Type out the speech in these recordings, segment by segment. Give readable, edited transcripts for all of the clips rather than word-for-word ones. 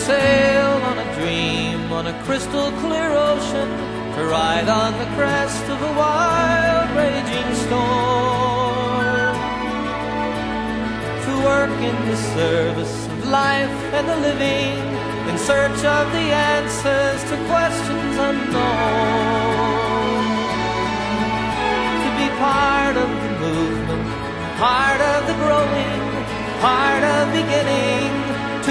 sail on a dream on a crystal clear ocean, to ride on the crest of a wild raging storm, to work in the service of life and the living, in search of the answers to questions unknown, to be part of the movement, part of the growing, part of beginning to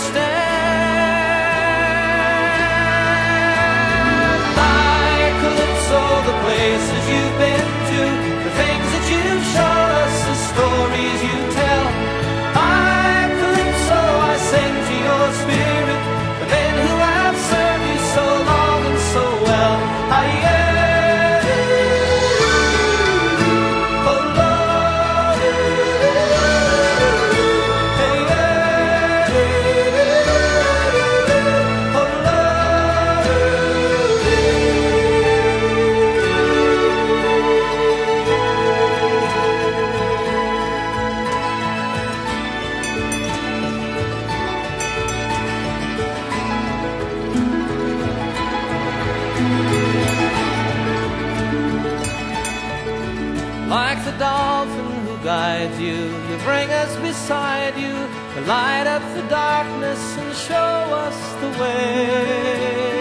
understand. Like Calypso, the places you've been to, the things that you've shown us, the stories you tell. Like Calypso, I sing to your spirit, the men who have served you so long and so well. Like the dolphin who guides you, you bring us beside you, to light up the darkness and show us the way.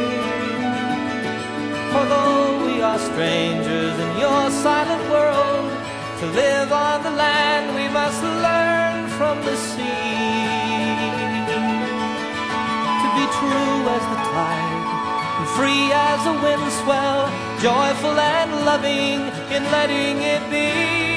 Although we are strangers in your silent world, to live on the land we must learn from the sea, to be true as the tide and free as a wind swell, joyful and loving in letting it be.